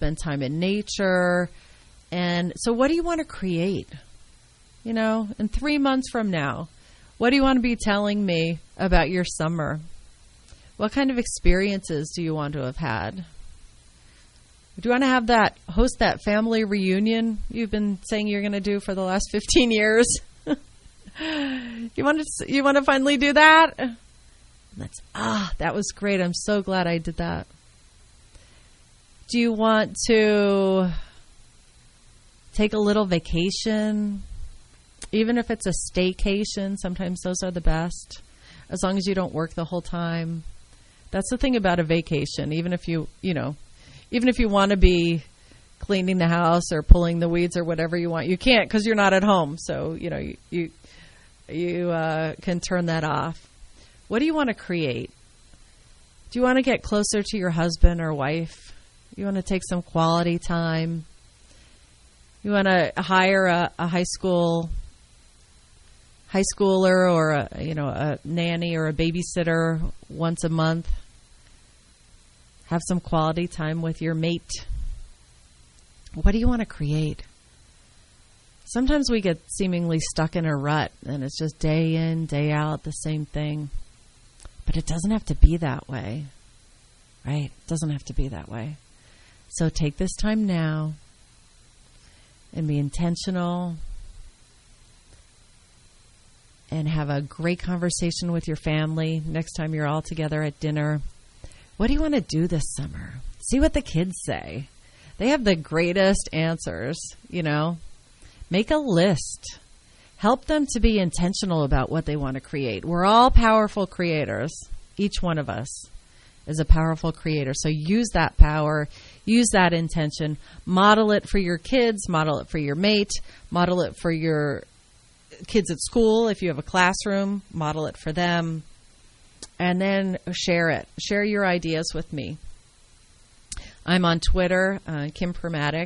spend time in nature. And so what do you want to create? You know, in 3 months from now, what do you want to be telling me about your summer? What kind of experiences do you want to have had? Do you want to host that family reunion you've been saying you're going to do for the last 15 years? You want to finally do that? That was great. I'm so glad I did that. Do you want to take a little vacation? Even if it's a staycation, sometimes those are the best, as long as you don't work the whole time. That's the thing about a vacation. Even if you want to be cleaning the house or pulling the weeds or whatever you want, you can't because you're not at home. So, you can turn that off. What do you want to create? Do you want to get closer to your husband or wife? You want to take some quality time? You want to hire a high schooler or a nanny or a babysitter once a month? Have some quality time with your mate. What do you want to create? Sometimes we get seemingly stuck in a rut and it's just day in, day out, the same thing. But it doesn't have to be that way, right? It doesn't have to be that way. So take this time now and be intentional and have a great conversation with your family next time you're all together at dinner. What do you want to do this summer? See what the kids say. They have the greatest answers, Make a list. Help them to be intentional about what they want to create. We're all powerful creators. Each one of us is a powerful creator. So use that power, use that intention, model it for your kids, model it for your mate, model it for your kids at school. If you have a classroom, model it for them. And then share it. Share your ideas with me. I'm on Twitter, Kim Primatic,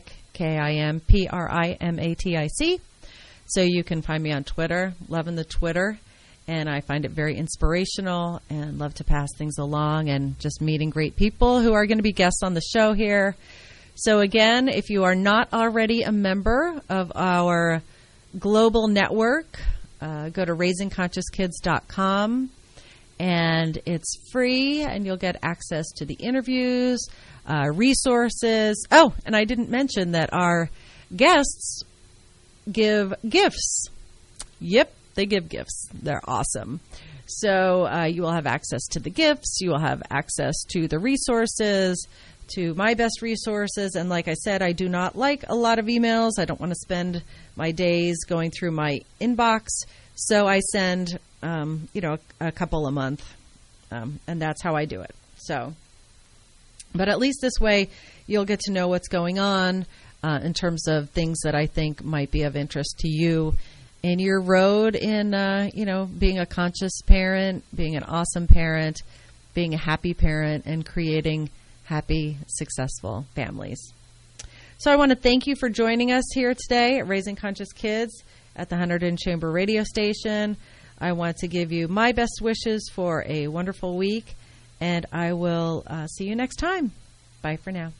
KIMPRIMATIC. So you can find me on Twitter. Loving the Twitter. And I find it very inspirational and love to pass things along and just meeting great people who are going to be guests on the show here. So again, if you are not already a member of our global network, go to raisingconsciouskids.com. And it's free, and you'll get access to the interviews, resources. Oh, and I didn't mention that our guests give gifts. Yep, they give gifts. They're awesome. So you will have access to the gifts. You will have access to the resources, to my best resources. And like I said, I do not like a lot of emails. I don't want to spend my days going through my inbox. So I send a couple a month, and that's how I do it. So, but at least this way, you'll get to know what's going on in terms of things that I think might be of interest to you in your road in, being a conscious parent, being an awesome parent, being a happy parent, and creating happy, successful families. So I want to thank you for joining us here today at Raising Conscious Kids at the Hunterdon Chamber radio station. I want to give you my best wishes for a wonderful week, and I will see you next time. Bye for now.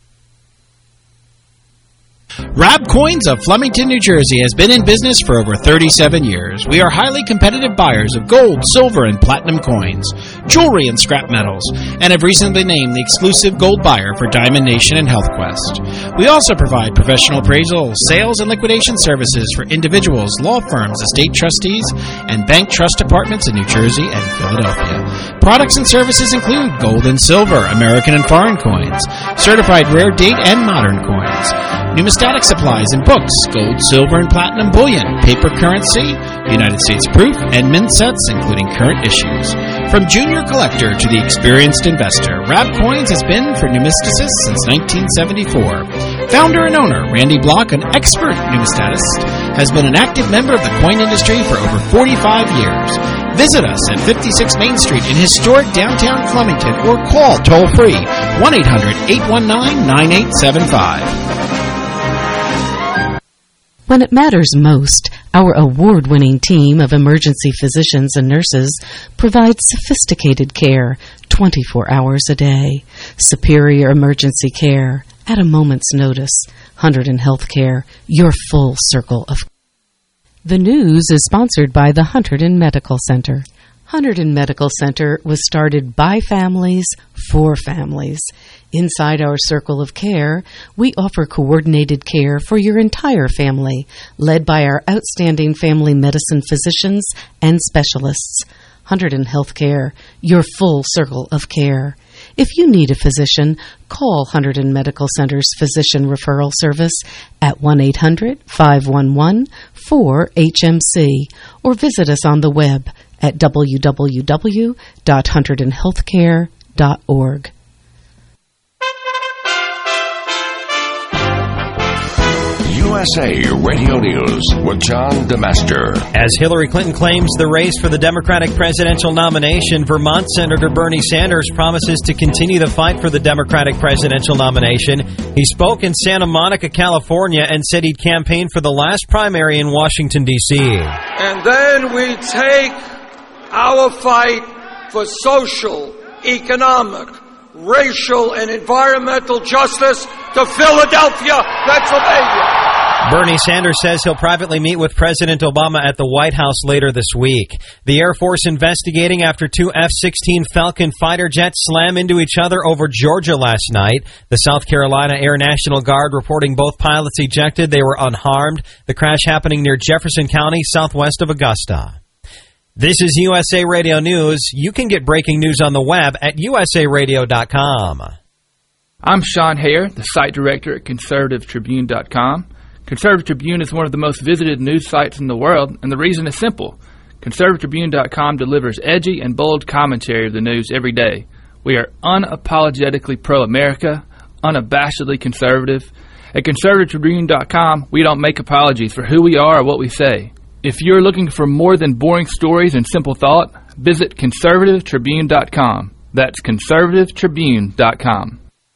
Rab Coins of Flemington, New Jersey has been in business for over 37 years. We are highly competitive buyers of gold, silver, and platinum coins, jewelry, and scrap metals, and have recently named the exclusive gold buyer for Diamond Nation and HealthQuest. We also provide professional appraisal, sales, and liquidation services for individuals, law firms, estate trustees, and bank trust departments in New Jersey and Philadelphia. Products and services include gold and silver, American and foreign coins, certified rare date and modern coins, numismatic supplies and books, gold, silver, and platinum bullion, paper currency, United States proof, and mint sets, including current issues. From junior collector to the experienced investor, Rab Coins has been for numisticists since 1974. Founder and owner Randy Block, an expert numismatist, has been an active member of the coin industry for over 45 years. Visit us at 56 Main Street in historic downtown Flemington or call toll-free 1-800-819-9875. When it matters most, our award-winning team of emergency physicians and nurses provides sophisticated care 24 hours a day. Superior emergency care at a moment's notice. Hunterdon Healthcare, your full circle of. The news is sponsored by the Hunterdon Medical Center. Hunterdon Medical Center was started by families for families. Inside our circle of care, we offer coordinated care for your entire family, led by our outstanding family medicine physicians and specialists. Hunterdon Healthcare, your full circle of care. If you need a physician, call Hunterdon Medical Center's Physician Referral Service at 1-800-511-4HMC or visit us on the web at www.hunterdonhealthcare.org. USA Radio News with John DeMaster. As Hillary Clinton claims the race for the Democratic presidential nomination, Vermont Senator Bernie Sanders promises to continue the fight for the Democratic presidential nomination. He spoke in Santa Monica, California, and said he'd campaign for the last primary in Washington, D.C. And then we take our fight for social, economic, racial, and environmental justice to Philadelphia, Pennsylvania. Bernie Sanders says he'll privately meet with President Obama at the White House later this week. The Air Force investigating after two F-16 Falcon fighter jets slam into each other over Georgia last night. The South Carolina Air National Guard reporting both pilots ejected. They were unharmed. The crash happening near Jefferson County, southwest of Augusta. This is USA Radio News. You can get breaking news on the web at usaradio.com. I'm Sean Hare, the site director at ConservativeTribune.com. Conservative Tribune is one of the most visited news sites in the world, and the reason is simple. ConservativeTribune.com delivers edgy and bold commentary of the news every day. We are unapologetically pro-America, unabashedly conservative. At ConservativeTribune.com, we don't make apologies for who we are or what we say. If you're looking for more than boring stories and simple thought, visit ConservativeTribune.com. That's ConservativeTribune.com.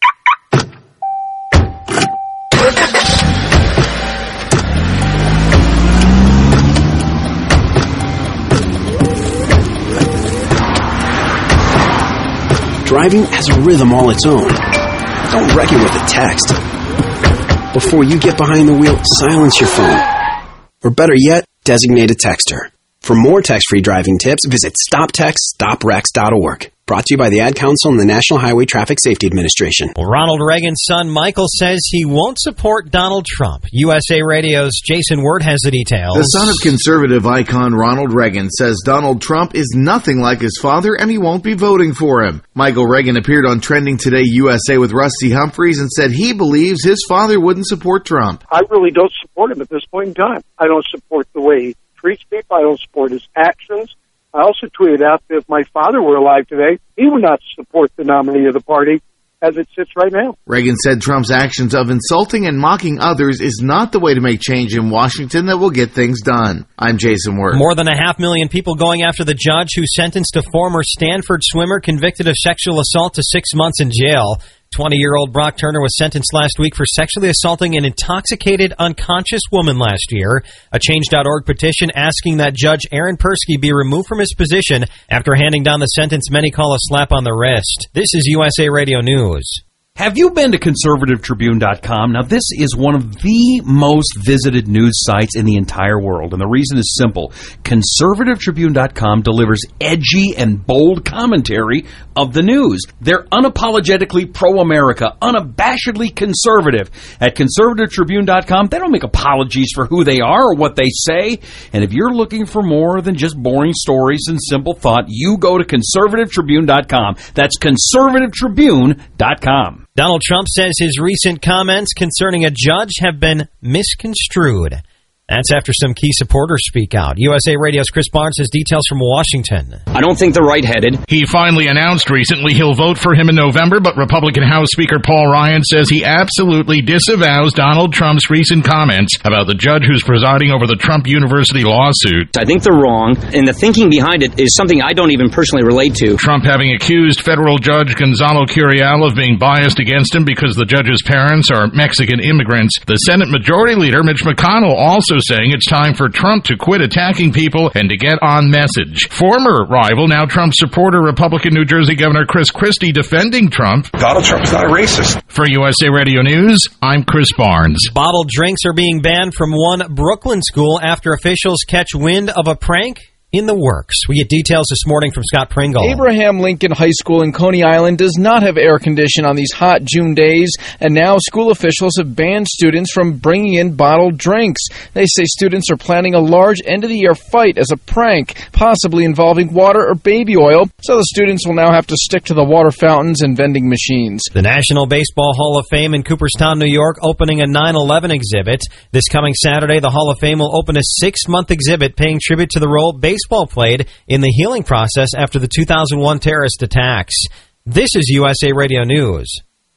Driving has a rhythm all its own. Don't wreck it with a text. Before you get behind the wheel, silence your phone. Or better yet, designate a texter. For more text-free driving tips, visit StopTextStopWrecks.org. Brought to you by the Ad Council and the National Highway Traffic Safety Administration. Well, Ronald Reagan's son, Michael, says he won't support Donald Trump. USA Radio's Jason Word has the details. The son of conservative icon Ronald Reagan says Donald Trump is nothing like his father and he won't be voting for him. Michael Reagan appeared on Trending Today USA with Rusty Humphries and said he believes his father wouldn't support Trump. I really don't support him at this point in time. I don't support the way he treats people. I don't support his actions. I also tweeted out that if my father were alive today, he would not support the nominee of the party as it sits right now. Reagan said Trump's actions of insulting and mocking others is not the way to make change in Washington that will get things done. I'm Jason Word. More than 500,000 people going after the judge who sentenced a former Stanford swimmer convicted of sexual assault to 6 months in jail. 20-year-old Brock Turner was sentenced last week for sexually assaulting an intoxicated, unconscious woman last year. A Change.org petition asking that Judge Aaron Persky be removed from his position after handing down the sentence many call a slap on the wrist. This is USA Radio News. Have you been to ConservativeTribune.com? Now, this is one of the most visited news sites in the entire world, and the reason is simple. ConservativeTribune.com delivers edgy and bold commentary of the news. They're unapologetically pro-America, unabashedly conservative. At ConservativeTribune.com, they don't make apologies for who they are or what they say, and if you're looking for more than just boring stories and simple thought, you go to ConservativeTribune.com. That's ConservativeTribune.com. Donald Trump says his recent comments concerning a judge have been misconstrued. That's after some key supporters speak out. USA Radio's Chris Barnes has details from Washington. I don't think they're right-headed. He finally announced recently he'll vote for him in November, but Republican House Speaker Paul Ryan says he absolutely disavows Donald Trump's recent comments about the judge who's presiding over the Trump University lawsuit. I think they're wrong, and the thinking behind it is something I don't even personally relate to. Trump having accused federal judge Gonzalo Curiel of being biased against him because the judge's parents are Mexican immigrants. The Senate Majority Leader Mitch McConnell also also saying it's time for Trump to quit attacking people and to get on message. Former rival, now Trump supporter, Republican New Jersey Governor Chris Christie defending Trump. Donald Trump is not a racist. For USA Radio News, I'm Chris Barnes. Bottled drinks are being banned from one Brooklyn school after officials catch wind of a prank in the works. We get details this morning from Scott Pringle. Abraham Lincoln High School in Coney Island does not have air conditioning on these hot June days, and now school officials have banned students from bringing in bottled drinks. They say students are planning a large end-of-the-year fight as a prank, possibly involving water or baby oil, so the students will now have to stick to the water fountains and vending machines. The National Baseball Hall of Fame in Cooperstown, New York, opening a 9/11 exhibit. This coming Saturday, the Hall of Fame will open a 6-month exhibit paying tribute to the role baseball played in the healing process after the 2001 terrorist attacks. This is USA Radio News.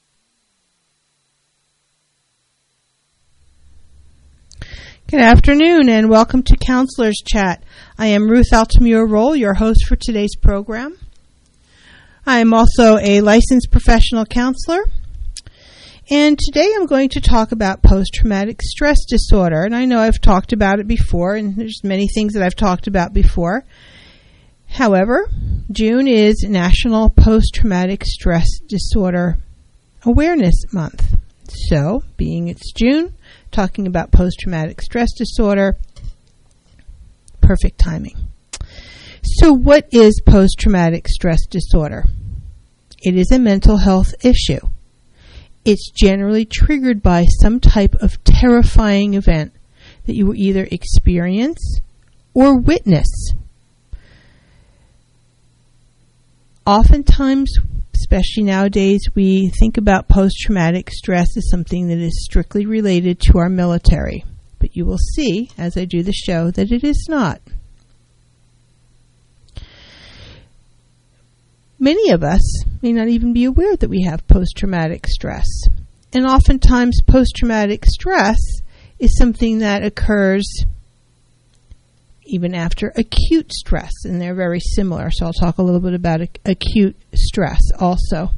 Good afternoon and welcome to Counselor's Chat. I am Ruth Altamura-Roll, your host for today's program. I am also a licensed professional counselor. And today I'm going to talk about post-traumatic stress disorder. And I know I've talked about it before, and there's many things that I've talked about before. However, June is National Post-Traumatic Stress Disorder Awareness Month. So, being it's June, talking about post-traumatic stress disorder, perfect timing. So what is post-traumatic stress disorder? It is a mental health issue. It's generally triggered by some type of terrifying event that you will either experience or witness. Oftentimes, especially nowadays, we think about post-traumatic stress as something that is strictly related to our military. But you will see, as I do the show, that it is not. Many of us may not even be aware that we have post-traumatic stress. And oftentimes, post-traumatic stress is something that occurs even after acute stress, and they're very similar. So I'll talk a little bit about acute stress also.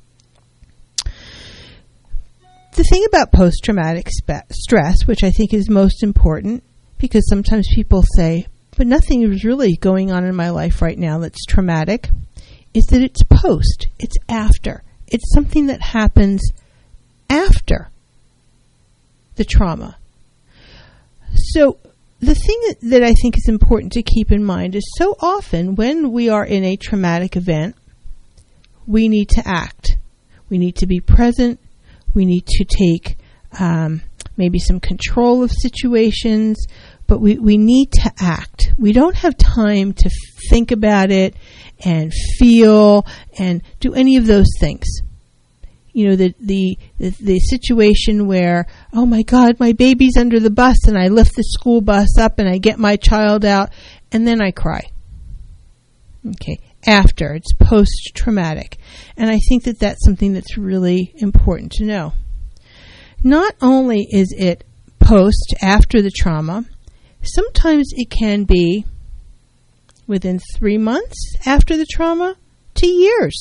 The thing about post-traumatic stress, which I think is most important, because sometimes people say, but nothing is really going on in my life right now that's traumatic, is that it's post, it's after. It's something that happens after the trauma. So the thing that I think is important to keep in mind is so often when we are in a traumatic event, we need to act. We need to be present. We need to take maybe some control of situations, but we need to act. We don't have time to think about it and feel and do any of those things. You know, the situation where, oh my God, my baby's under the bus, and I lift the school bus up and I get my child out and then I cry. Okay, after, it's post-traumatic. And I think that that's something that's really important to know. Not only is it post, after the trauma, sometimes it can be within 3 months after the trauma to years.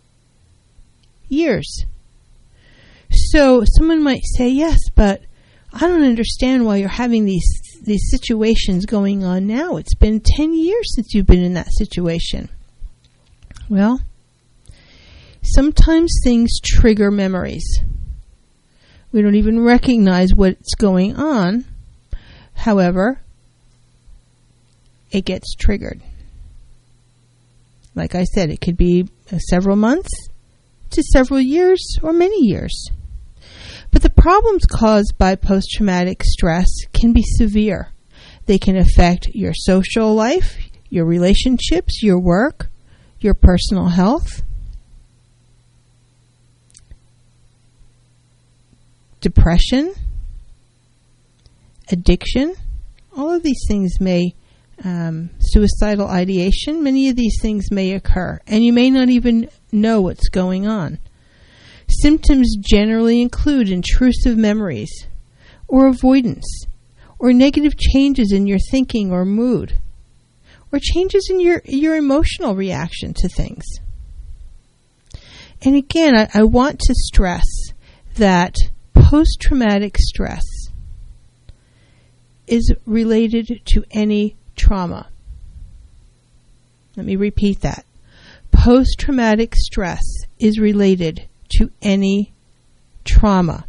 Years. So someone might say, yes, but I don't understand why you're having these situations going on now. It's been 10 years since you've been in that situation. Well, sometimes things trigger memories. We don't even recognize what's going on. However, it gets triggered. Like I said, it could be several months to several years or many years. But the problems caused by post-traumatic stress can be severe. They can affect your social life, your relationships, your work, your personal health, depression, addiction. All of these things may suicidal ideation, many of these things may occur, and you may not even know what's going on. Symptoms generally include intrusive memories, or avoidance, or negative changes in your thinking or mood, or changes in your emotional reaction to things. And again, I want to stress that post-traumatic stress is related to any trauma. Let me repeat that. Post-traumatic stress is related to any trauma.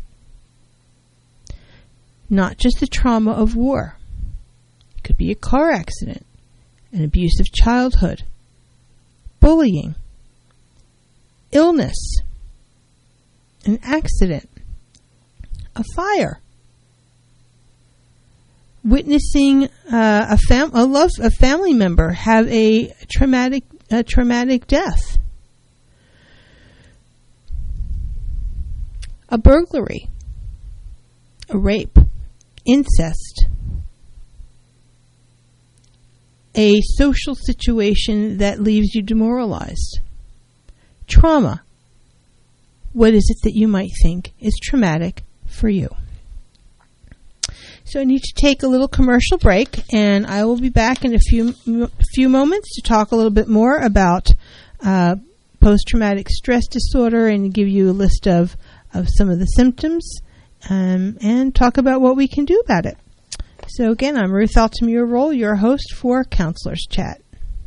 Not just the trauma of war. It could be a car accident, an abusive childhood, bullying, illness, an accident, a fire, witnessing a family member have a traumatic death, a burglary, a rape, incest, a social situation that leaves you demoralized, trauma. What is it that you might think is traumatic for you? So I need to take a little commercial break, and I will be back in a few moments to talk a little bit more about post-traumatic stress disorder and give you a list of some of the symptoms and talk about what we can do about it. So again, I'm Ruth Altamura-Roll, your host for Counselors Chat.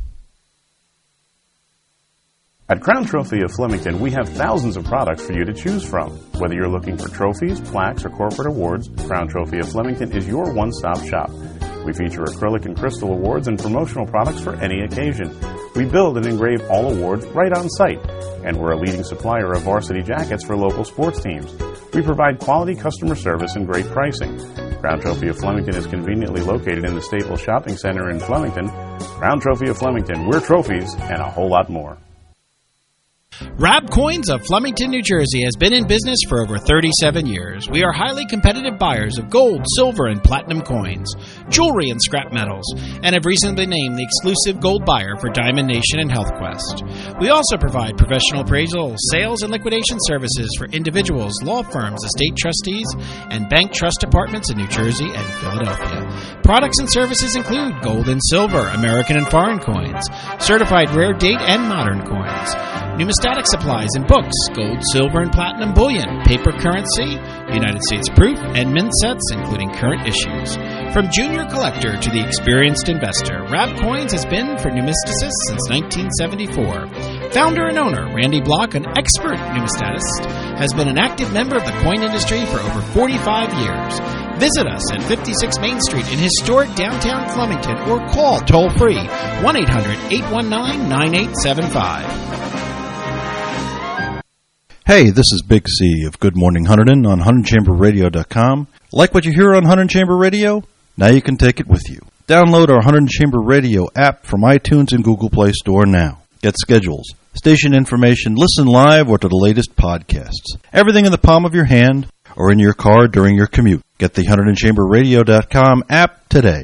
At Crown Trophy of Flemington, we have thousands of products for you to choose from. Whether you're looking for trophies, plaques, or corporate awards, Crown Trophy of Flemington is your one-stop shop. We feature acrylic and crystal awards and promotional products for any occasion. We build and engrave all awards right on site, and we're a leading supplier of varsity jackets for local sports teams. We provide quality customer service and great pricing. Crown Trophy of Flemington is conveniently located in the Staples Shopping Center in Flemington. Crown Trophy of Flemington, we're trophies and a whole lot more. Rab Coins of Flemington, New Jersey has been in business for over 37 years. We are highly competitive buyers of gold, silver, and platinum coins, jewelry, and scrap metals, and have recently been named the exclusive gold buyer for Diamond Nation and HealthQuest. We also provide professional appraisal, sales, and liquidation services for individuals, law firms, estate trustees, and bank trust departments in New Jersey and Philadelphia. Products and services include gold and silver, American and foreign coins, certified rare date and modern coins, numismatic supplies and books, gold, silver, and platinum bullion, paper currency, United States proof, and mint sets, including current issues. From junior collector to the experienced investor, Rab Coins has been for numisticists since 1974. Founder and owner Randy Block, an expert numismatist, has been an active member of the coin industry for over 45 years. Visit us at 56 Main Street in historic downtown Flemington or call toll-free 1-800-819-9875. Hey, this is Big C of Good Morning Hunterdon on HunterdonChamberRadio.com. Like what you hear on Hunterdon Chamber Radio? Now you can take it with you. Download our Hunterdon Chamber Radio app from iTunes and Google Play Store now. Get schedules, station information, listen live, or to the latest podcasts. Everything in the palm of your hand or in your car during your commute. Get the HunterdonChamberRadio.com app today.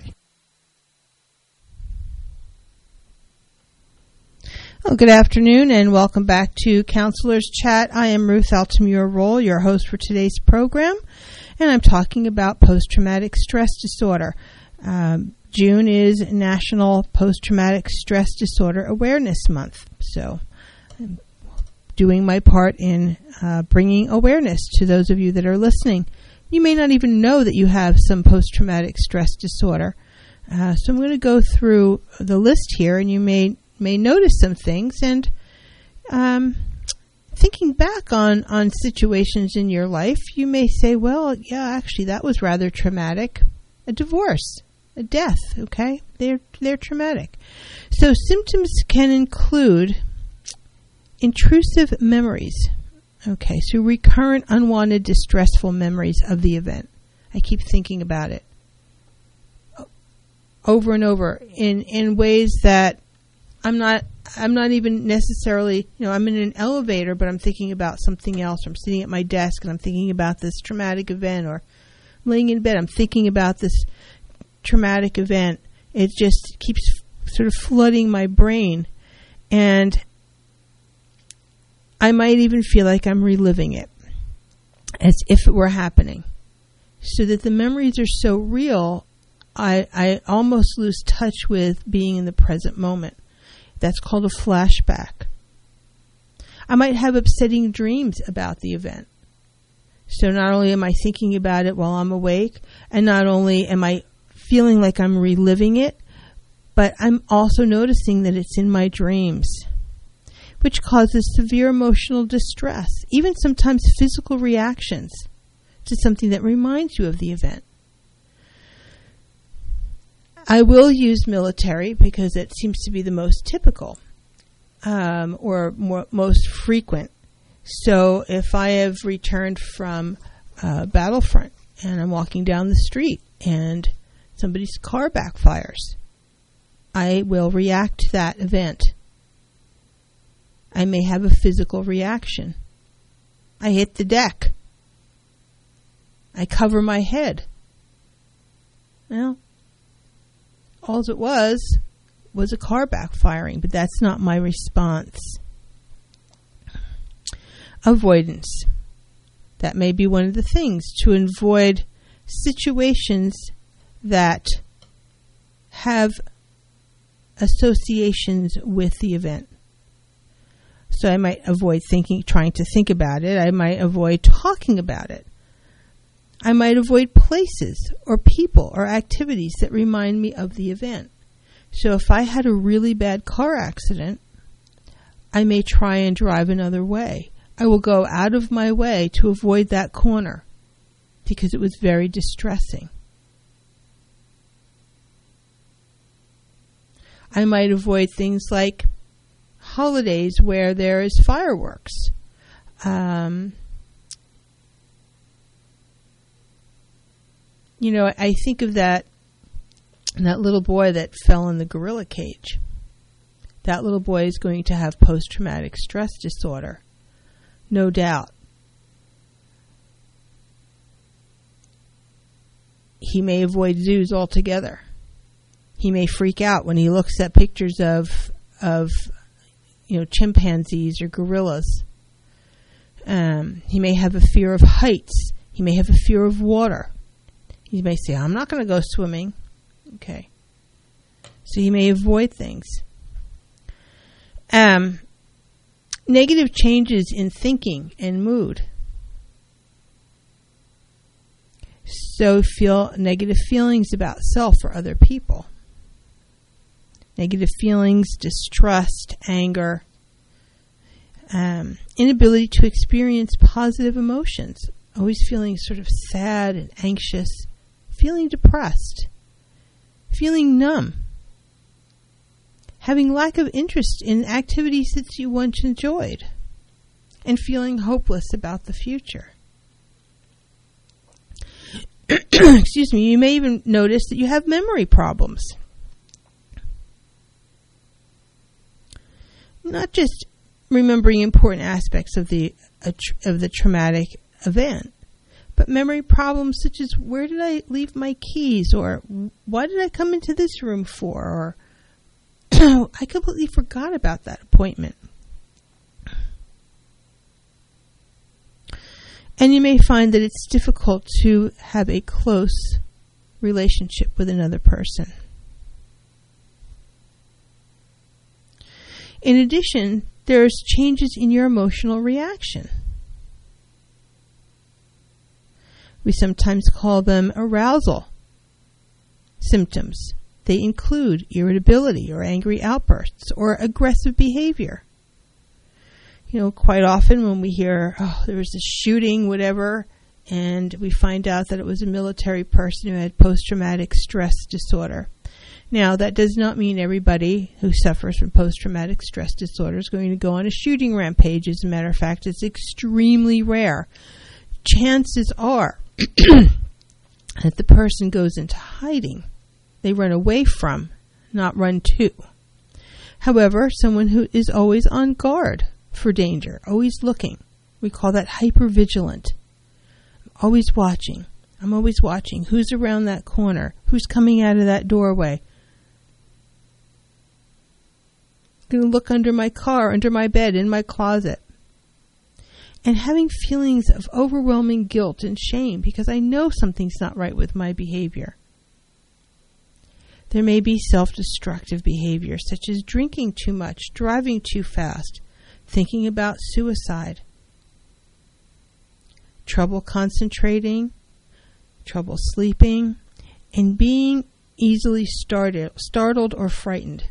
Well, good afternoon and welcome back to Counselors Chat. I am Ruth Altamura-Roll, your host for today's program, and I'm talking about post-traumatic stress disorder. June is National Post-Traumatic Stress Disorder Awareness Month, so I'm doing my part in bringing awareness to those of you that are listening. You may not even know that you have some post-traumatic stress disorder, so I'm going to go through the list here, and you may notice some things, and thinking back on situations in your life, you may say, well, yeah, actually that was rather traumatic. A divorce, a death, okay? They're traumatic. So symptoms can include intrusive memories, okay? So recurrent, unwanted, distressful memories of the event. I keep thinking about it over and over in ways that I'm not even necessarily, I'm in an elevator, but I'm thinking about something else. I'm sitting at my desk and I'm thinking about this traumatic event, or laying in bed, I'm thinking about this traumatic event. It just keeps sort of flooding my brain, and I might even feel like I'm reliving it as if it were happening, so that the memories are so real, I almost lose touch with being in the present moment. That's called a flashback. I might have upsetting dreams about the event. So not only am I thinking about it while I'm awake, and not only am I feeling like I'm reliving it, but I'm also noticing that it's in my dreams, which causes severe emotional distress, even sometimes physical reactions to something that reminds you of the event. I will use military because it seems to be the most typical or most frequent. So if I have returned from battlefront and I'm walking down the street and somebody's car backfires, I will react to that event. I may have a physical reaction. I hit the deck. I cover my head. Well, all it was a car backfiring, but that's not my response. Avoidance. That may be one of the things, to avoid situations that have associations with the event. So I might avoid trying to think about it. I might avoid talking about it. I might avoid places or people or activities that remind me of the event. So if I had a really bad car accident, I may try and drive another way. I will go out of my way to avoid that corner because it was very distressing. I might avoid things like holidays where there is fireworks. I think of that little boy that fell in the gorilla cage. That little boy is going to have post-traumatic stress disorder, no doubt. He may avoid zoos altogether. He may freak out when he looks at pictures of chimpanzees or gorillas. He may have a fear of heights. He may have a fear of water. He may say, I'm not going to go swimming. Okay. So he may avoid things. Negative changes in thinking and mood. So feel negative feelings about self or other people. Negative feelings, distrust, anger. Inability to experience positive emotions. Always feeling sort of sad and anxious. Feeling depressed. Feeling numb. Having lack of interest in activities that you once enjoyed. And feeling hopeless about the future. Excuse me, you may even notice that you have memory problems. Not just remembering important aspects of the traumatic event, but memory problems such as, where did I leave my keys, or why did I come into this room for, or I completely forgot about that appointment. And you may find that it's difficult to have a close relationship with another person. In addition, there's changes in your emotional reaction. We sometimes call them arousal symptoms. They include irritability or angry outbursts or aggressive behavior. Quite often when we hear, there was a shooting, whatever, and we find out that it was a military person who had post-traumatic stress disorder. Now, that does not mean everybody who suffers from post-traumatic stress disorder is going to go on a shooting rampage. As a matter of fact, it's extremely rare. Chances are that the person goes into hiding. They run away from, not run to. However, someone who is always on guard for danger, always looking, we call that hypervigilant. Always watching. I'm always watching. Who's around that corner? Who's coming out of that doorway? I'm going to look under my car, under my bed, in my closet. And having feelings of overwhelming guilt and shame because I know something's not right with my behavior. There may be self-destructive behavior such as drinking too much, driving too fast, thinking about suicide, trouble concentrating, trouble sleeping, and being easily startled or frightened.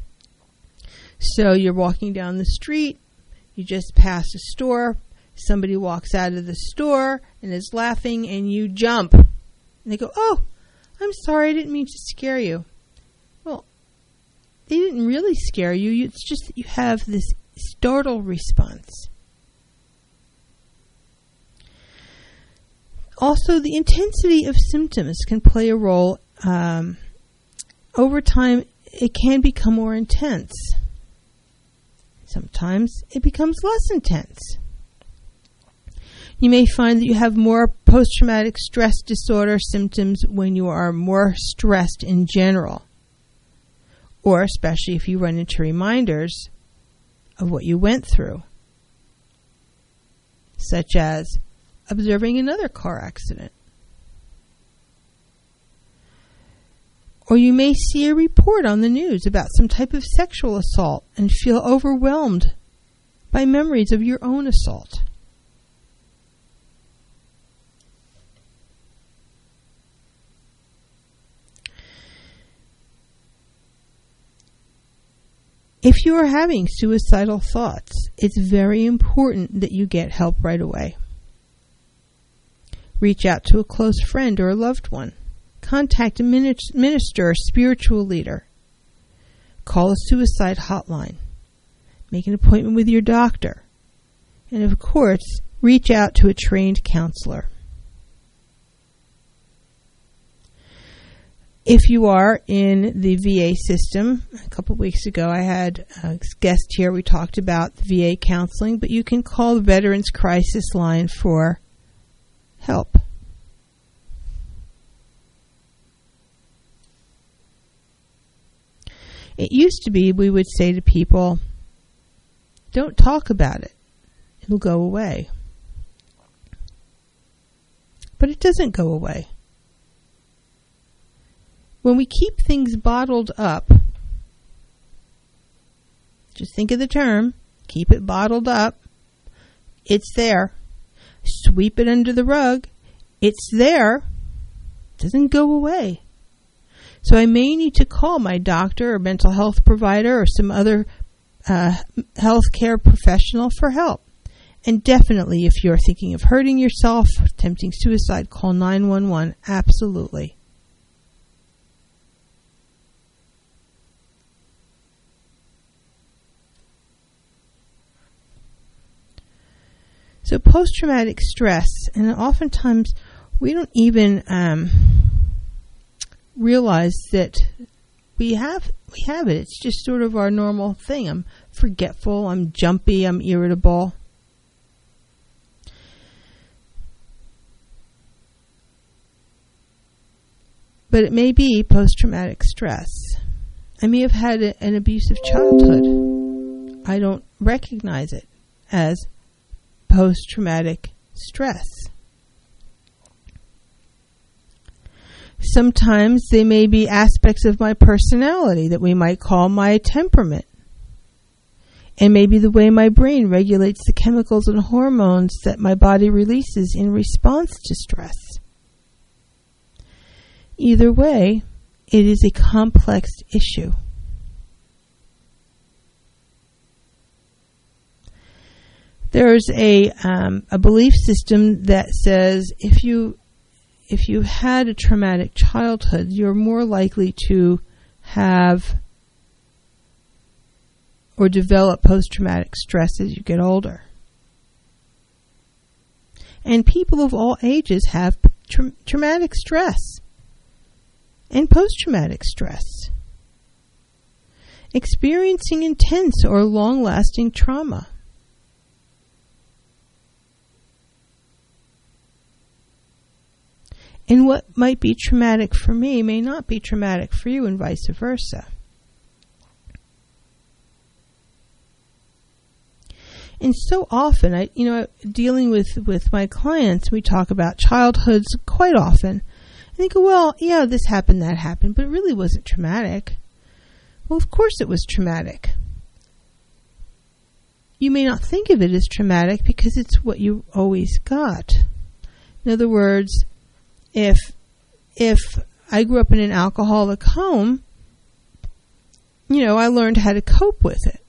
So you're walking down the street, you just pass a store, somebody walks out of the store and is laughing, and you jump. And they go, "Oh, I'm sorry, I didn't mean to scare you." Well, they didn't really scare you. It's just that you have this startle response. Also, the intensity of symptoms can play a role. Over time, it can become more intense. Sometimes it becomes less intense. You may find that you have more post-traumatic stress disorder symptoms when you are more stressed in general, or especially if you run into reminders of what you went through, such as observing another car accident. Or you may see a report on the news about some type of sexual assault and feel overwhelmed by memories of your own assault. If you are having suicidal thoughts, it's very important that you get help right away. Reach out to a close friend or a loved one. Contact a minister or spiritual leader. Call a suicide hotline. Make an appointment with your doctor. And of course, reach out to a trained counselor. If you are in the VA system, a couple of weeks ago I had a guest here, we talked about the VA counseling, but you can call the Veterans Crisis Line for help. It used to be we would say to people, don't talk about it. It'll go away. But it doesn't go away. When we keep things bottled up, just think of the term, keep it bottled up, it's there. Sweep it under the rug, it's there. It doesn't go away. So I may need to call my doctor or mental health provider or some other healthcare professional for help. And definitely, if you're thinking of hurting yourself, attempting suicide, call 911. Absolutely. So post-traumatic stress, and oftentimes we don't even realize that we have it. It's just sort of our normal thing. I'm forgetful, I'm jumpy, I'm irritable. But it may be post-traumatic stress. I may have had an abusive childhood. I don't recognize it as post-traumatic stress. Sometimes they may be aspects of my personality that we might call my temperament. And maybe the way my brain regulates the chemicals and hormones that my body releases in response to stress. Either way, it is a complex issue. There's a belief system that says if you had a traumatic childhood, you're more likely to have or develop post-traumatic stress as you get older. And people of all ages have traumatic stress and post-traumatic stress. Experiencing intense or long-lasting trauma. And what might be traumatic for me may not be traumatic for you, and vice versa. And so often, dealing with my clients, we talk about childhoods quite often. And they go, well, yeah, this happened, that happened, but it really wasn't traumatic. Well, of course it was traumatic. You may not think of it as traumatic because it's what you always got. In other words, if I grew up in an alcoholic home, I learned how to cope with it.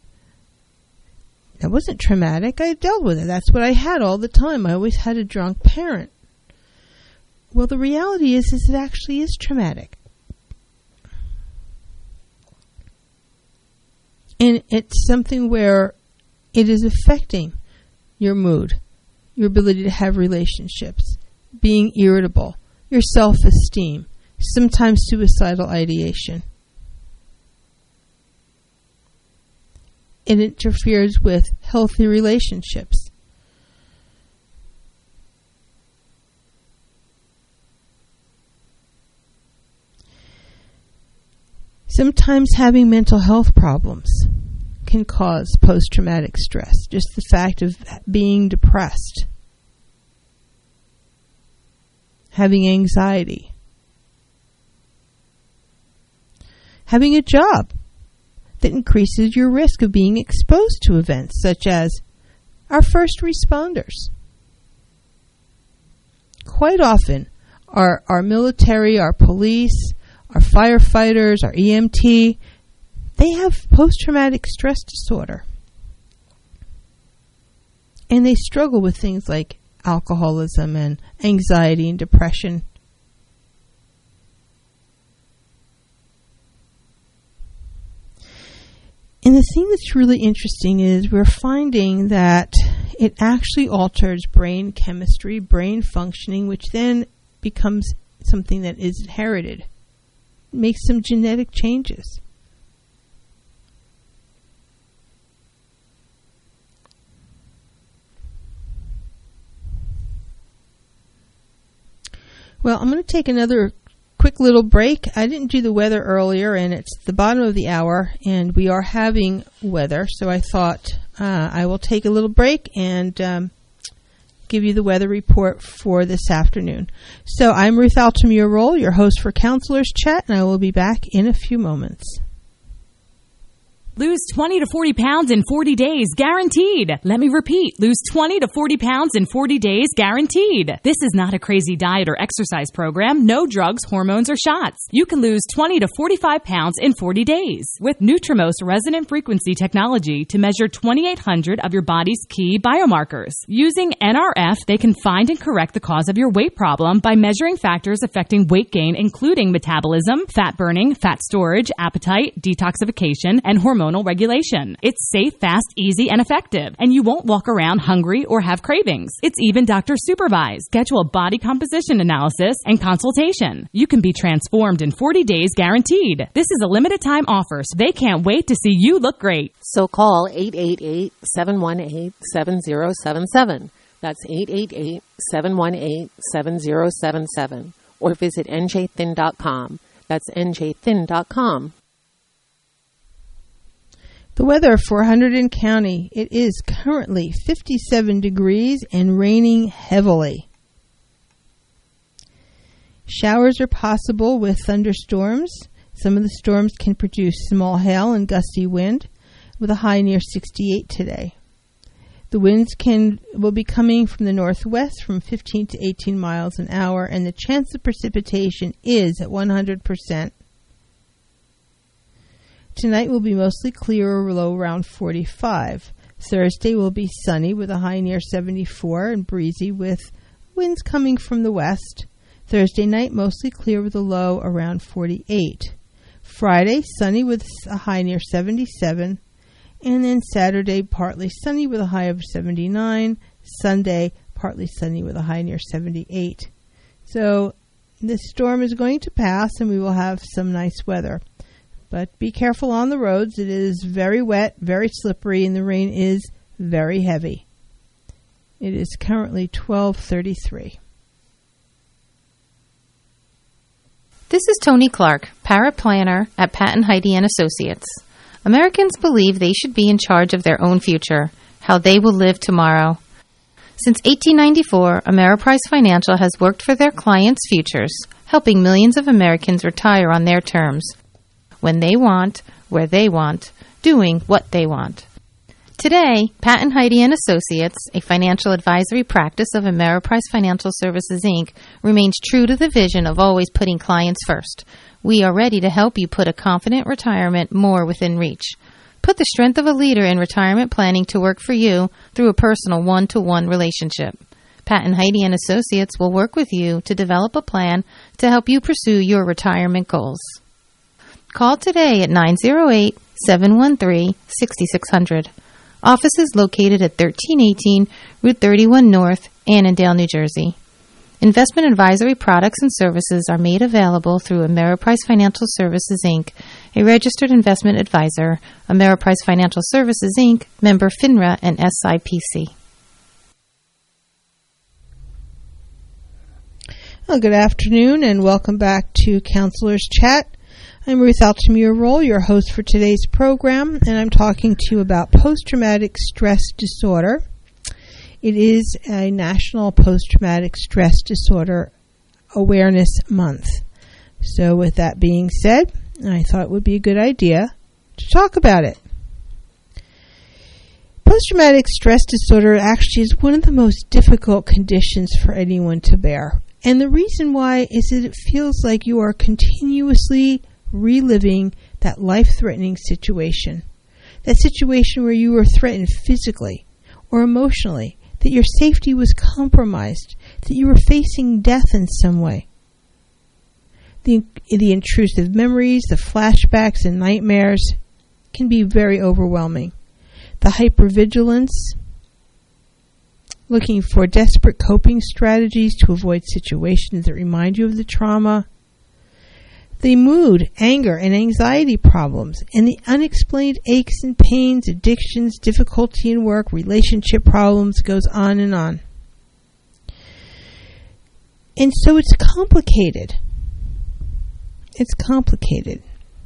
That wasn't traumatic. I dealt with it. That's what I had all the time. I always had a drunk parent. Well, the reality is it actually is traumatic. And it's something where it is affecting your mood, your ability to have relationships, being irritable, your self-esteem, sometimes suicidal ideation. It interferes with healthy relationships. Sometimes having mental health problems can cause post-traumatic stress. Just the fact of being depressed, having anxiety, having a job that increases your risk of being exposed to events such as our first responders. Quite often, our military, our police, our firefighters, our EMT, they have post-traumatic stress disorder. And they struggle with things like alcoholism and anxiety and depression. And the thing that's really interesting is we're finding that it actually alters brain chemistry, brain functioning, which then becomes something that is inherited. It makes some genetic changes. Well, I'm going to take another quick little break. I didn't do the weather earlier, and it's the bottom of the hour, and we are having weather, so I thought I will take a little break and give you the weather report for this afternoon. So I'm Ruth Altamura-Roll, your host for Counselors Chat, and I will be back in a few moments. Lose 20 to 40 pounds in 40 days, guaranteed. Let me repeat. Lose 20 to 40 pounds in 40 days, guaranteed. This is not a crazy diet or exercise program. No drugs, hormones, or shots. You can lose 20 to 45 pounds in 40 days with Nutrimost resonant frequency technology to measure 2,800 of your body's key biomarkers. Using NRF, they can find and correct the cause of your weight problem by measuring factors affecting weight gain, including metabolism, fat burning, fat storage, appetite, detoxification, and hormonal regulation. It's safe, fast, easy, and effective, and you won't walk around hungry or have cravings. It's even doctor supervised. Schedule a body composition analysis and consultation. You can be transformed in 40 days guaranteed. This is a limited time offer, so they can't wait to see you look great. So call 888-718-7077. That's 888-718-7077. Or visit njthin.com. That's njthin.com. The weather for Hunterdon County, it is currently 57 degrees and raining heavily. Showers are possible with thunderstorms. Some of the storms can produce small hail and gusty wind with a high near 68 today. The winds will be coming from the northwest from 15 to 18 miles an hour, and the chance of precipitation is at 100%. Tonight will be mostly clear or low around 45. Thursday will be sunny with a high near 74 and breezy with winds coming from the west. Thursday night mostly clear with a low around 48. Friday sunny with a high near 77. And then Saturday partly sunny with a high of 79. Sunday partly sunny with a high near 78. So this storm is going to pass and we will have some nice weather. But be careful on the roads. It is very wet, very slippery, and the rain is very heavy. It is currently 12:33. This is Tony Clark, paraplanner at Patton Heidi & Associates. Americans believe they should be in charge of their own future, how they will live tomorrow. Since 1894, Ameriprise Financial has worked for their clients' futures, helping millions of Americans retire on their terms. When they want, where they want, doing what they want. Today, Pat and Heidi and Associates, a financial advisory practice of Ameriprise Financial Services, Inc., remains true to the vision of always putting clients first. We are ready to help you put a confident retirement more within reach. Put the strength of a leader in retirement planning to work for you through a personal one-to-one relationship. Pat and Heidi and Associates will work with you to develop a plan to help you pursue your retirement goals. Call today at 908-713-6600. Office is located at 1318 Route 31 North, Annandale, New Jersey. Investment advisory products and services are made available through Ameriprise Financial Services, Inc., a registered investment advisor. Ameriprise Financial Services, Inc., member FINRA and SIPC. Well, good afternoon and welcome back to Counselor's Chat. I'm Ruth Altamira Roll, your host for today's program, and I'm talking to you about post-traumatic stress disorder. It is a National Post-Traumatic Stress Disorder Awareness Month. So with that being said, I thought it would be a good idea to talk about it. Post-traumatic stress disorder actually is one of the most difficult conditions for anyone to bear. And the reason why is that it feels like you are continuously reliving that life-threatening situation. That situation where you were threatened physically or emotionally, that your safety was compromised, that you were facing death in some way. The intrusive memories, the flashbacks and nightmares can be very overwhelming. The hypervigilance, looking for desperate coping strategies to avoid situations that remind you of the trauma. The mood, anger, and anxiety problems, and the unexplained aches and pains, addictions, difficulty in work, relationship problems, goes on and on. And so it's complicated. It's complicated.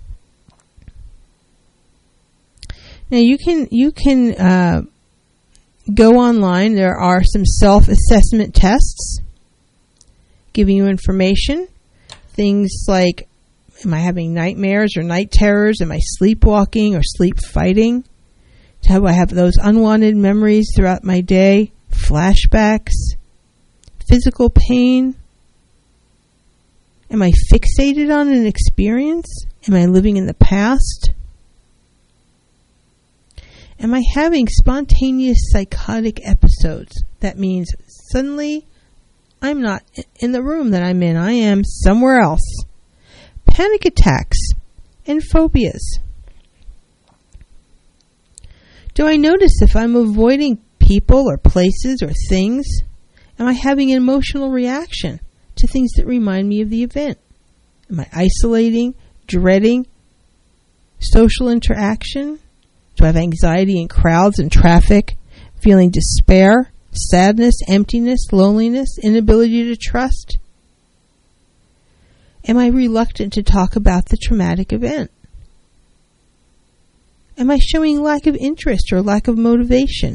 Now you can go online. There are some self-assessment tests giving you information. Things like, am I having nightmares or night terrors? Am I sleepwalking or sleep fighting? Do I have those unwanted memories throughout my day? Flashbacks? Physical pain? Am I fixated on an experience? Am I living in the past? Am I having spontaneous psychotic episodes? That means suddenly I'm not in the room that I'm in. I am somewhere else. Panic attacks and phobias. Do I notice if I'm avoiding people or places or things? Am I having an emotional reaction to things that remind me of the event? Am I isolating, dreading social interaction? Do I have anxiety in crowds and traffic, feeling despair, sadness, emptiness, loneliness, inability to trust? Am I reluctant to talk about the traumatic event? Am I showing lack of interest or lack of motivation?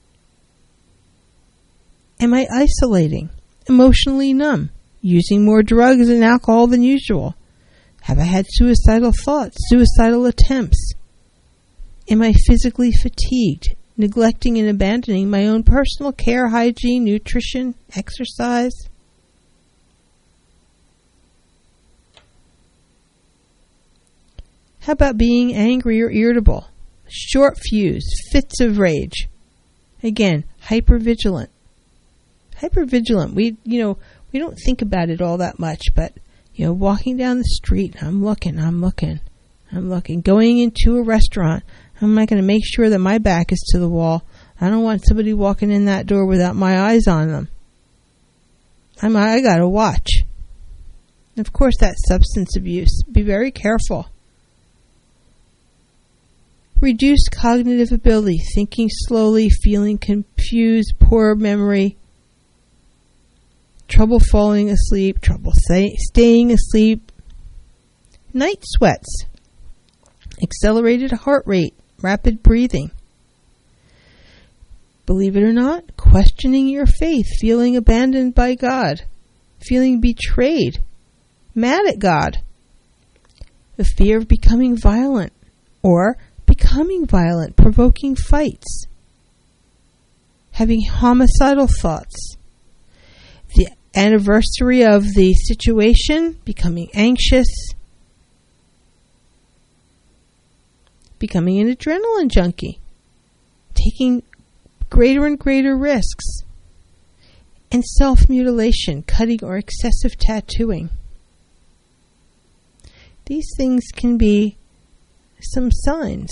Am I isolating, emotionally numb, using more drugs and alcohol than usual? Have I had suicidal thoughts, suicidal attempts? Am I physically fatigued, neglecting and abandoning my own personal care, hygiene, nutrition, exercise? How about being angry or irritable? Short fuse, fits of rage. Again, hypervigilant. Hypervigilant. We don't think about it all that much, but walking down the street, I'm looking. Going into a restaurant, I'm not going to make sure that my back is to the wall. I don't want somebody walking in that door without my eyes on them. I got to watch. And of course, that's substance abuse. Be very careful. Reduced cognitive ability, thinking slowly, feeling confused, poor memory, trouble falling asleep, trouble staying asleep. Night sweats, accelerated heart rate, rapid breathing. Believe it or not, questioning your faith, feeling abandoned by God, feeling betrayed, mad at God, the fear of becoming violent or becoming violent, provoking fights, having homicidal thoughts. The anniversary of the situation, becoming anxious, becoming an adrenaline junkie, taking greater and greater risks, and self-mutilation, cutting or excessive tattooing. These things can be some signs.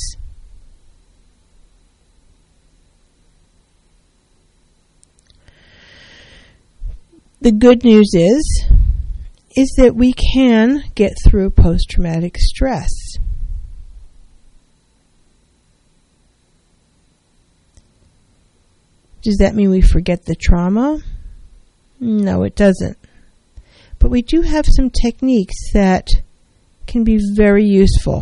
The good news is that we can get through post-traumatic stress. Does that mean we forget the trauma? No, it doesn't. But we do have some techniques that can be very useful.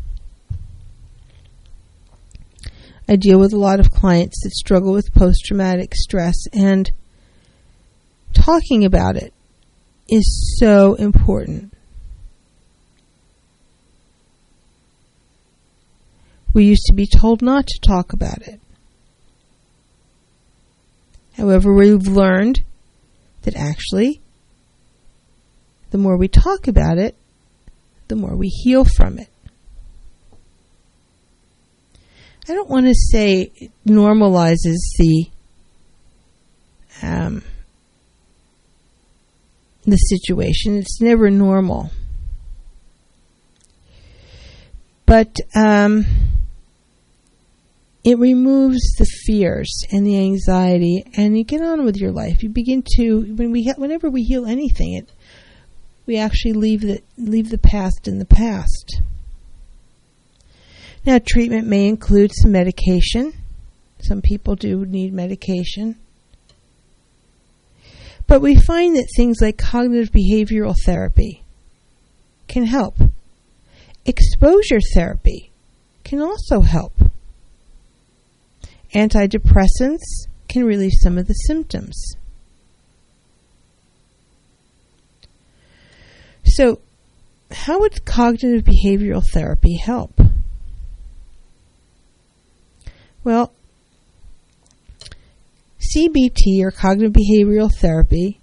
I deal with a lot of clients that struggle with post-traumatic stress, and talking about it is so important. We used to be told not to talk about it. However, we've learned that actually, the more we talk about it, the more we heal from it. I don't want to say it normalizes the situation. It's never normal. But it removes the fears and the anxiety, and you get on with your life. You begin to, whenever we heal anything, we actually leave the past in the past. Now, treatment may include some medication. Some people do need medication. But we find that things like cognitive behavioral therapy can help. Exposure therapy can also help. Antidepressants can relieve some of the symptoms. So, how would cognitive behavioral therapy help? Well, CBT, or cognitive behavioral therapy,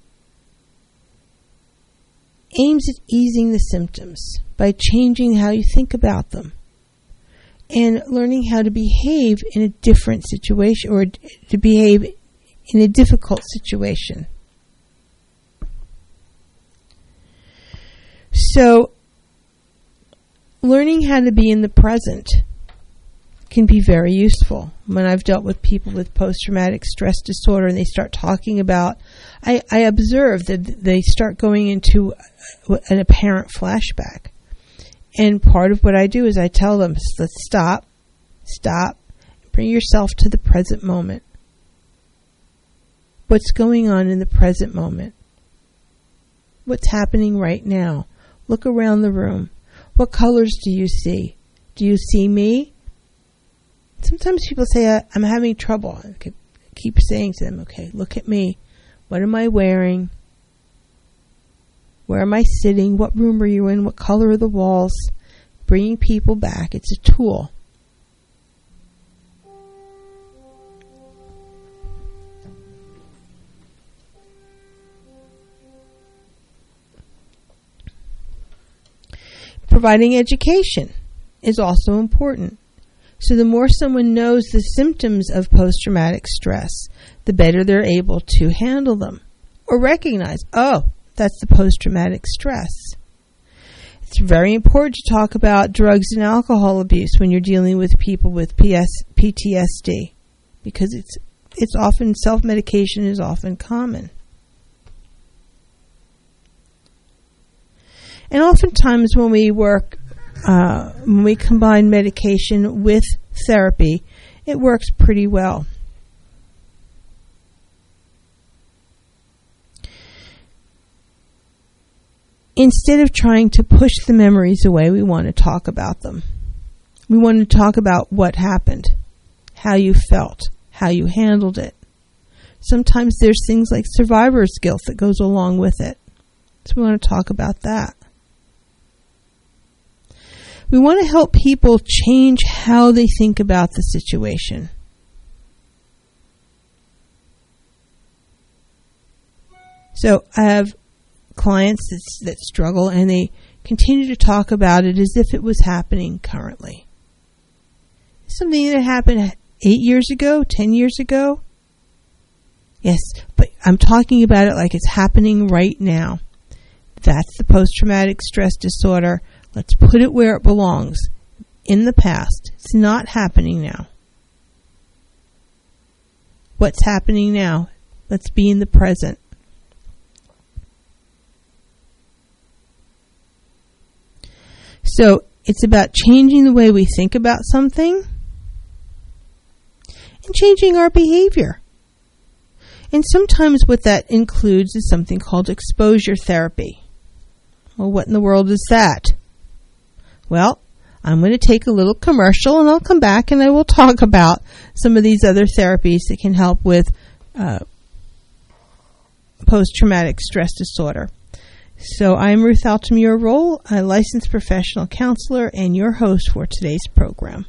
aims at easing the symptoms by changing how you think about them and learning how to behave in a different situation, or to behave in a difficult situation. So, learning how to be in the present can be very useful. When I've dealt with people with post-traumatic stress disorder and they start talking about, I observe that they start going into an apparent flashback. And part of what I do is I tell them, let's stop, bring yourself to the present moment. What's going on in the present moment? What's happening right now? Look around the room. What colors do you see? Do you see me? Sometimes people say, I'm having trouble. I keep saying to them, okay, look at me. What am I wearing? Where am I sitting? What room are you in? What color are the walls? Bringing people back. It's a tool. Providing education is also important. So the more someone knows the symptoms of post-traumatic stress, the better they're able to handle them or recognize, oh, that's the post-traumatic stress. It's very important to talk about drugs and alcohol abuse when you're dealing with people with PTSD, because it's often, self-medication is often common. And oftentimes when we work, when we combine medication with therapy, it works pretty well. Instead of trying to push the memories away, we want to talk about them. We want to talk about what happened, how you felt, how you handled it. Sometimes there's things like survivor's guilt that goes along with it. So we want to talk about that. We want to help people change how they think about the situation. So I have clients that struggle, and they continue to talk about it as if it was happening currently. Something that happened 8 years ago, 10 years ago. Yes, but I'm talking about it like it's happening right now. That's the post-traumatic stress disorder. Let's put it where it belongs, in the past. It's not happening now. What's happening now? Let's be in the present. So it's about changing the way we think about something and changing our behavior. And sometimes what that includes is something called exposure therapy. Well, what in the world is that? Well, I'm going to take a little commercial, and I'll come back and I will talk about some of these other therapies that can help with post-traumatic stress disorder. So I'm Ruth Altamura-Roll, a licensed professional counselor and your host for today's program.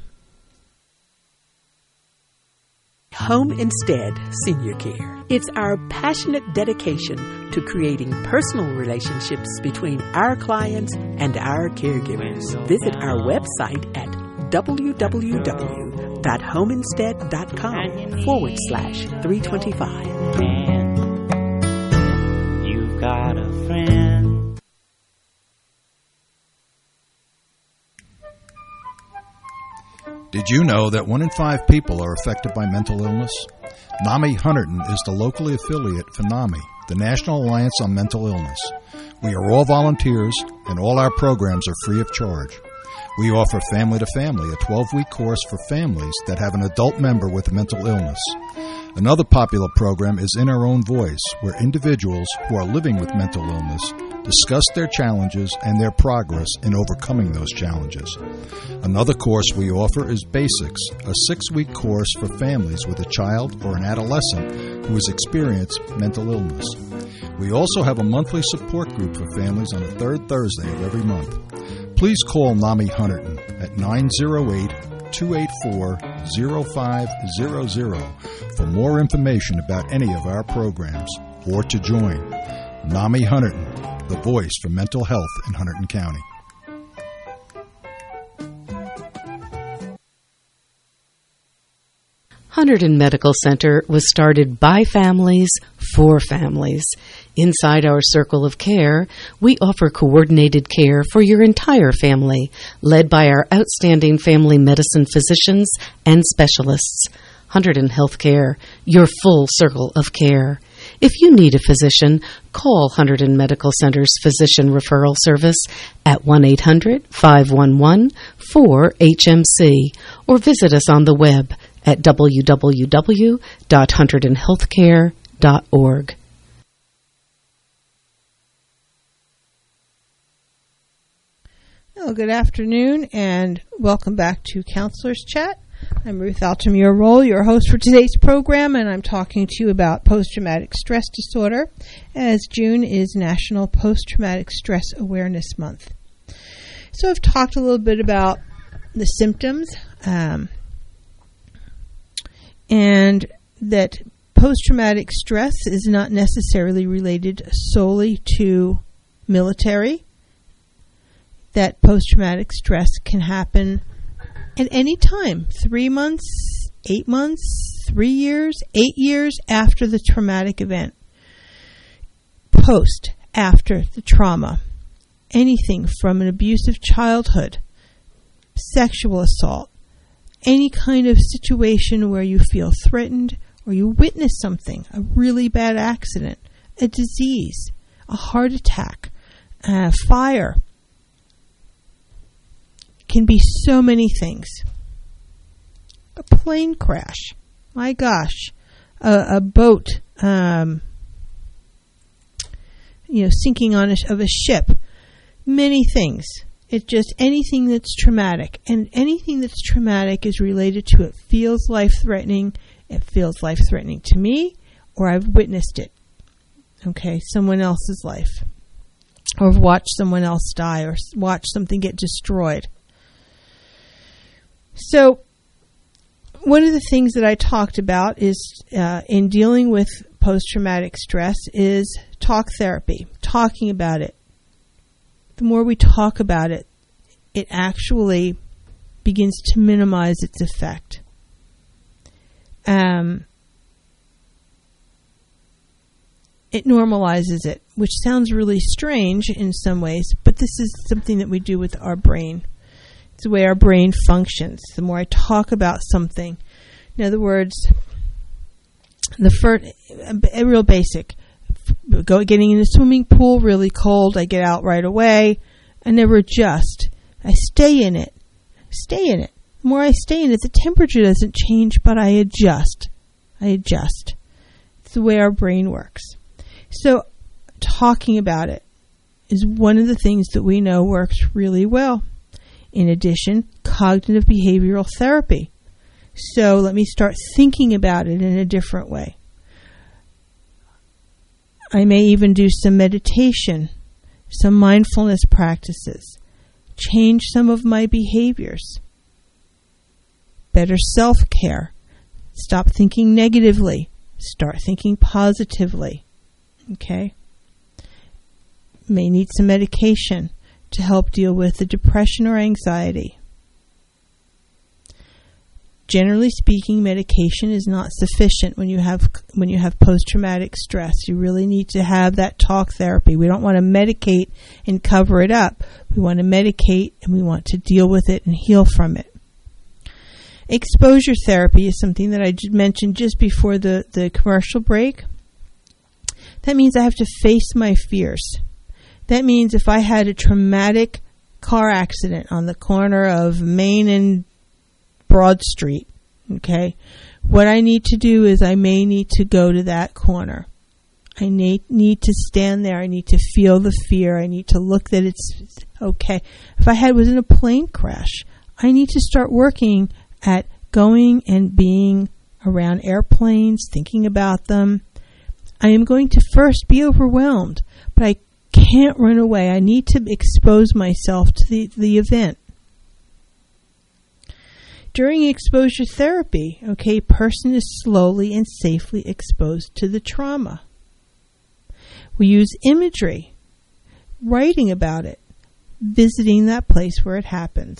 Home Instead Senior Care. It's our passionate dedication to creating personal relationships between our clients and our caregivers. Visit our website at www.homeinstead.com/325. You've got a friend. Did you know that 1 in 5 people are affected by mental illness? NAMI Hunterdon is the locally affiliate for NAMI, the National Alliance on Mental Illness. We are all volunteers, and all our programs are free of charge. We offer Family to Family, a 12-week course for families that have an adult member with a mental illness. Another popular program is In Our Own Voice, where individuals who are living with mental illness discuss their challenges and their progress in overcoming those challenges. Another course we offer is Basics, a 6-week course for families with a child or an adolescent who has experienced mental illness. We also have a monthly support group for families on the third Thursday of every month. Please call NAMI Hunterdon at 908-284-0500 for more information about any of our programs or to join. NAMI Hunterdon, the voice for mental health in Hunterdon County. Hunterdon Medical Center was started by families for families. Inside our circle of care, we offer coordinated care for your entire family, led by our outstanding family medicine physicians and specialists. Hunterdon Healthcare, your full circle of care. If you need a physician, call Hunterdon Medical Center's Physician Referral Service at 1-800-511-4HMC or visit us on the web at www.hunterdonhealthcare.org. Well, good afternoon and welcome back to Counselor's Chat. I'm Ruth Altamura-Roll, your host for today's program, and I'm talking to you about post-traumatic stress disorder, as June is National Post-Traumatic Stress Awareness Month. So I've talked a little bit about the symptoms, and that post-traumatic stress is not necessarily related solely to military, that post-traumatic stress can happen at any time, 3 months, 8 months, 3 years, 8 years after the traumatic event. After the trauma. Anything from an abusive childhood, sexual assault, any kind of situation where you feel threatened or you witness something, a really bad accident, a disease, a heart attack, fire. Can be so many things. A plane crash. My gosh. A boat, sinking of a ship. Many things. It's just anything that's traumatic. And anything that's traumatic is related to it feels life-threatening. It feels life-threatening to me, or I've witnessed it. Okay, someone else's life. Or I've watched someone else die, or watched something get destroyed. So one of the things that I talked about is in dealing with post-traumatic stress is talk therapy, talking about it. The more we talk about it, it actually begins to minimize its effect. It normalizes it, which sounds really strange in some ways, but this is something that we do with our brain. It's the way our brain functions. The more I talk about something, in other words, a real basic, getting in a swimming pool, really cold, I get out right away. I never adjust. I stay in it. The more I stay in it, the temperature doesn't change, but I adjust. It's the way our brain works. So talking about it is one of the things that we know works really well. In addition, cognitive behavioral therapy. So let me start thinking about it in a different way. I may even do some meditation, some mindfulness practices, change some of my behaviors, better self-care, stop thinking negatively, start thinking positively. Okay? May need some medication to help deal with the depression or anxiety. Generally speaking, medication is not sufficient when you have post-traumatic stress. You really need to have that talk therapy. We don't want to medicate and cover it up. We want to medicate and we want to deal with it and heal from it. Exposure therapy is something that I mentioned just before the commercial break. That means I have to face my fears. That means if I had a traumatic car accident on the corner of Main and Broad Street, okay, what I need to do is I may need to go to that corner. I need to stand there. I need to feel the fear. I need to look that it's okay. If I was in a plane crash, I need to start working at going and being around airplanes, thinking about them. I am going to first be overwhelmed, but I can't run away. I need to expose myself to the event. During exposure therapy, a person is slowly and safely exposed to the trauma. We use imagery, writing about it, visiting that place where it happens.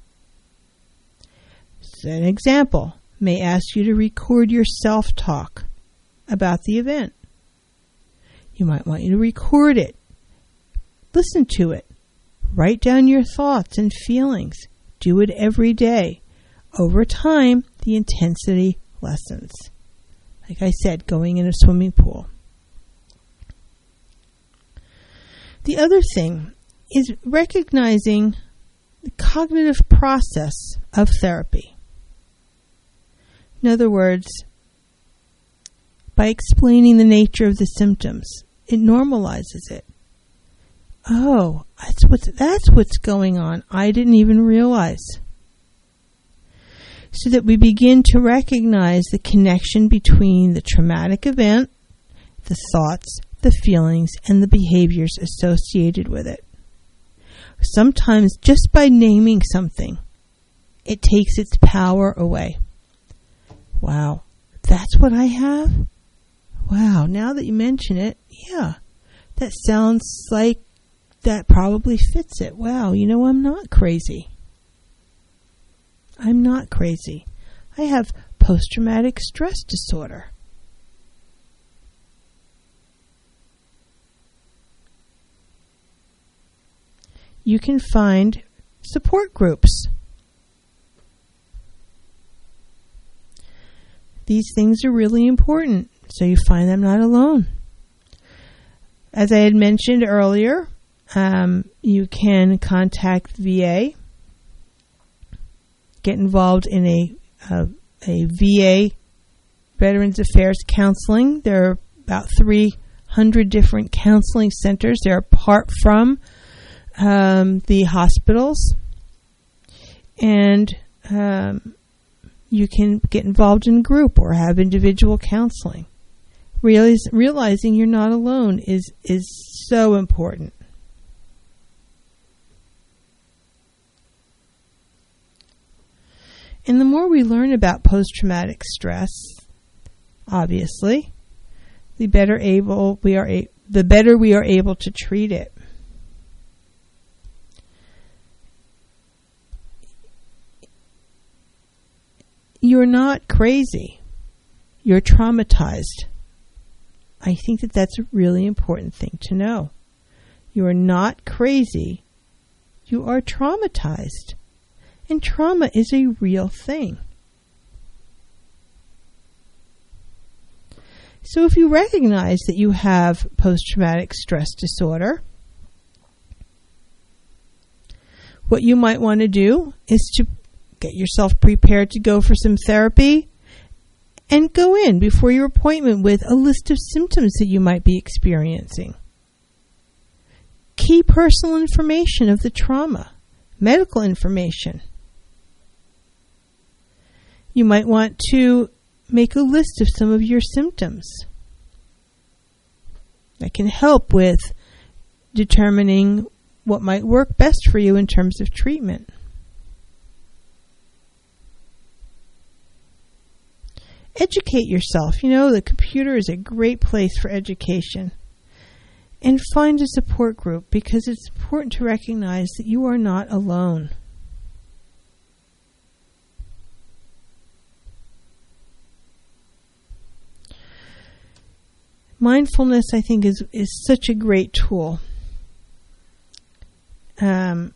So an example may ask you to record your self-talk about the event. You might want you to record it. Listen to it. Write down your thoughts and feelings. Do it every day. Over time, the intensity lessens. Like I said, going in a swimming pool. The other thing is recognizing the cognitive process of therapy. In other words, by explaining the nature of the symptoms, it normalizes it. Oh, that's what's going on. I didn't even realize. So that we begin to recognize the connection between the traumatic event, the thoughts, the feelings, and the behaviors associated with it. Sometimes just by naming something, it takes its power away. Wow, that's what I have? Wow, now that you mention it, yeah, that sounds like that probably fits it. Wow, I'm not crazy. I'm not crazy. I have post-traumatic stress disorder. You can find support groups. These things are really important, so you find them not alone. As I had mentioned earlier, you can contact VA, get involved in a VA Veterans Affairs counseling. There are about 300 different counseling centers. They're apart from the hospitals, and you can get involved in a group or have individual counseling. Realizing you're not alone is so important. And the more we learn about post-traumatic stress, obviously, the better we are able to treat it. You're not crazy. You're traumatized. I think that that's a really important thing to know. You are not crazy. You are traumatized. And trauma is a real thing. So if you recognize that you have post-traumatic stress disorder, what you might want to do is to get yourself prepared to go for some therapy and go in before your appointment with a list of symptoms that you might be experiencing. Key personal information of the trauma, medical information. You might want to make a list of some of your symptoms. That can help with determining what might work best for you in terms of treatment. Educate yourself. The computer is a great place for education. And find a support group, because it's important to recognize that you are not alone. Mindfulness, I think, is such a great tool. In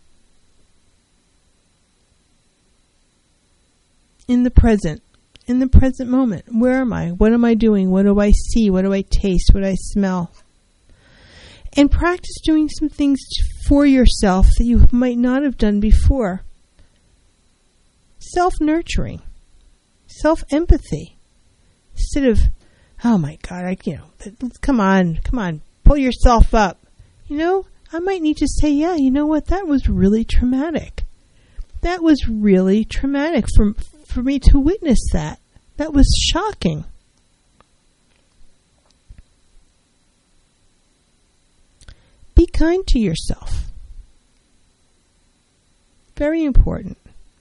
the present moment, where am I? What am I doing? What do I see? What do I taste? What do I smell? And practice doing some things for yourself that you might not have done before. Self-nurturing, self-empathy. Instead of, oh my God, come on, pull yourself up. I might need to say, yeah, you know what, that was really traumatic. That was really traumatic for me to witness that. That was shocking. Be kind to yourself. Very important.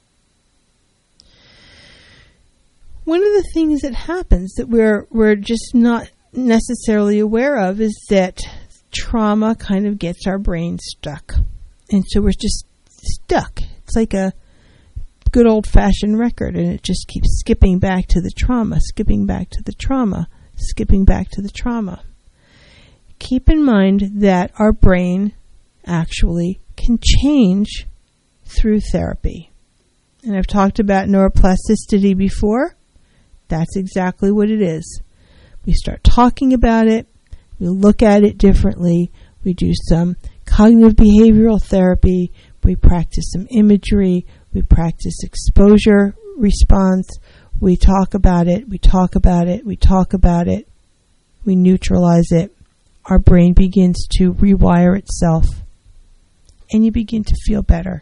One of the things that happens that we're just not necessarily aware of is that trauma kind of gets our brain stuck. And so we're just stuck. It's like a good old-fashioned record, and it just keeps skipping back to the trauma, skipping back to the trauma, skipping back to the trauma. Keep in mind that our brain actually can change through therapy. And I've talked about neuroplasticity before. That's exactly what it is. We start talking about it. We look at it differently. We do some cognitive behavioral therapy. We practice some imagery. We practice exposure response. We talk about it. We talk about it. We talk about it. We neutralize it. Our brain begins to rewire itself. And you begin to feel better.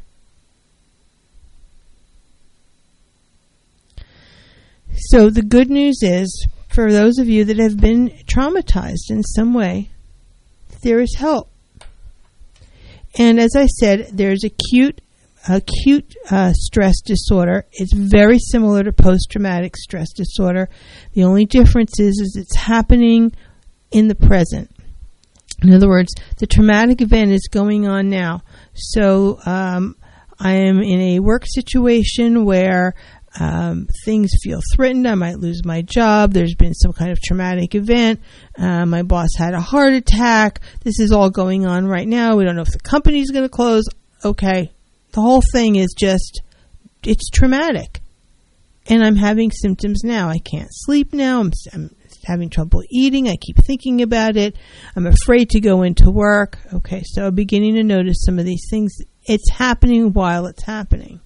So the good news is, for those of you that have been traumatized in some way, there is help. And as I said, there's acute stress disorder. It's very similar to post-traumatic stress disorder. The only difference is it's happening in the present. In other words, the traumatic event is going on now. So I am in a work situation where things feel threatened. I might lose my job. There's been some kind of traumatic event. My boss had a heart attack. This is all going on right now. We don't know if the company's going to close. Okay. The whole thing is it's traumatic. And I'm having symptoms now. I can't sleep now. I'm having trouble eating. I keep thinking about it. I'm afraid to go into work. Okay, so beginning to notice some of these things. It's happening while it's happening.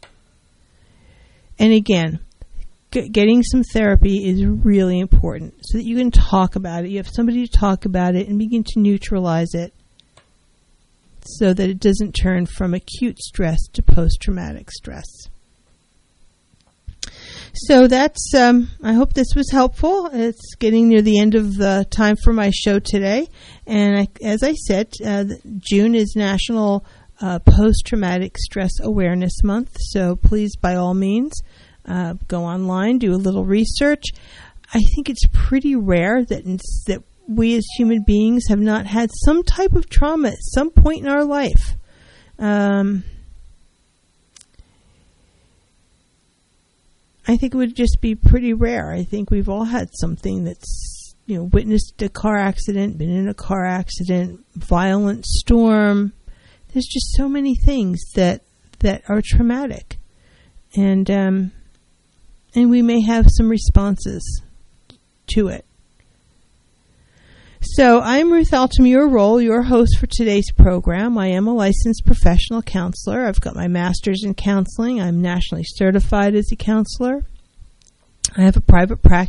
And again, getting some therapy is really important so that you can talk about it. You have somebody to talk about it and begin to neutralize it so that it doesn't turn from acute stress to post-traumatic stress. So that's, I hope this was helpful. It's getting near the end of the time for my show today. And as I said, June is National Post-Traumatic Stress Awareness Month. So please, by all means, go online, do a little research. I think it's pretty rare that we as human beings have not had some type of trauma at some point in our life. I think it would just be pretty rare. I think we've all had something that's, witnessed a car accident, been in a car accident, violent storm. There's just so many things that are traumatic. And we may have some responses to it. So I'm Ruth Altamura Roll, your host for today's program. I am a licensed professional counselor. I've got my master's in counseling. I'm nationally certified as a counselor. I have a private practice